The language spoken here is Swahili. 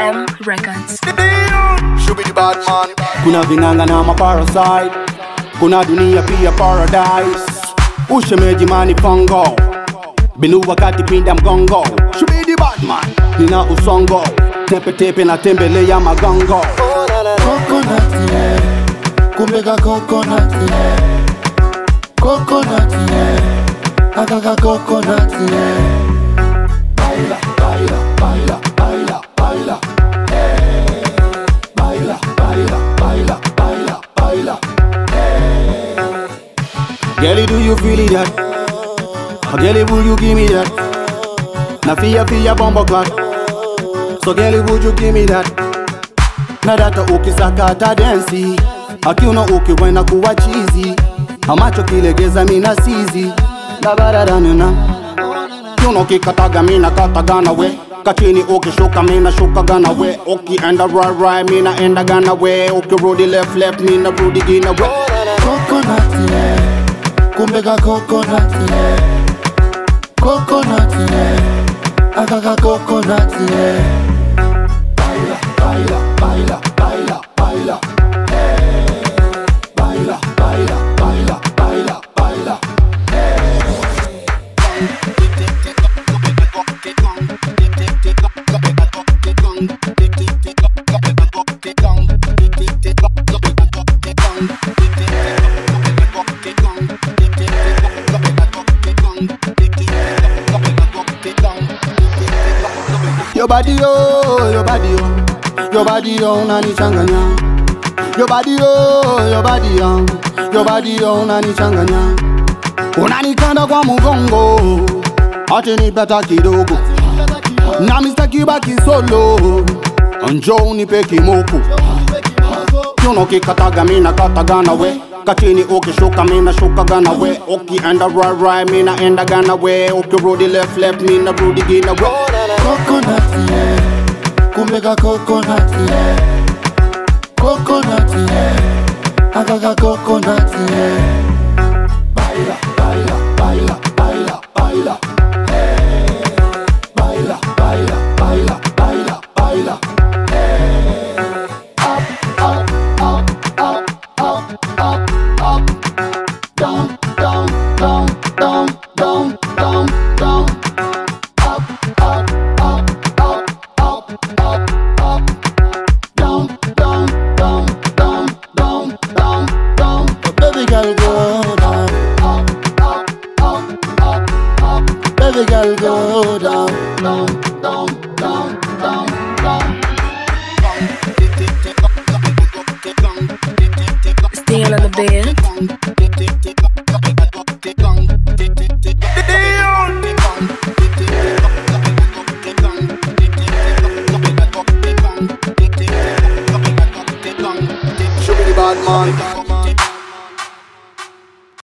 M Records. Should be the bad man. Kuna vinganga na maparasite, kuna dunia pia paradise. Ushemeji mani pongo, binu wakati pinda mgongo. Should be the bad man. Nina usongo, tepe tepe na tembele ya magongo. Coconut, yeah. Kumbega coconut, yeah. Coconut, yeah. Agaga coconut, yeah. Baila, baila, baila, baila, baila. Hey. Baila, baila, baila, baila, baila. Hey. Girlie, do you feel it that? Girlie, will you give me that? Na fia bombo clock. So girlie, would you give me that? Na data ukisakata densi, akiuna ukiwena kuwa chizi. Amacho kilegeza mina sizi. Na baradanuna Yuno kikataga mina katagana we. Kachini ukishuka mina shukagana we. Ukienda right mina enda gana we. Ukirudi left mina rudi gina we. Coconut, yeah. Kumbega coconut, yeah. Coconut, yeah. Agaga coconut, yeah. Baila, baila, baila, baila, baila. Hey. Baila, baila, baila, baila, baila. Hey. Your body oh, your body oh, your body oh, nani changanya. Your body oh, your body oh, your body oh, nani changanya. Unanikanda kwa mugongo, ati nipeta kidogo. Na mistaki baki solo, njoo unipe kimoko. Yuno kikataga mina katagana we. Kachini ukishuka mina shukagana we. Ukienda right mina enda gana we. Ukirudi left mina rudi gina we. Coconut, yeah. Kumbega coconut, yeah. Coconut, yeah. Agaga coconut, yeah. Baila, baila, baila, baila, baila. Hey. Baila, baila, baila, baila, baila. Hey. Up, up, up, up, up, up, up. Down, down, down, down, down, down, down. Up, up, up, up, up, up, up. Down, down, down, down, down, down, down. Baby girl go down. Up, up, up, up. Baby girl go down. Down, down, down, down, down. Staying on the bed. Should be the bad man.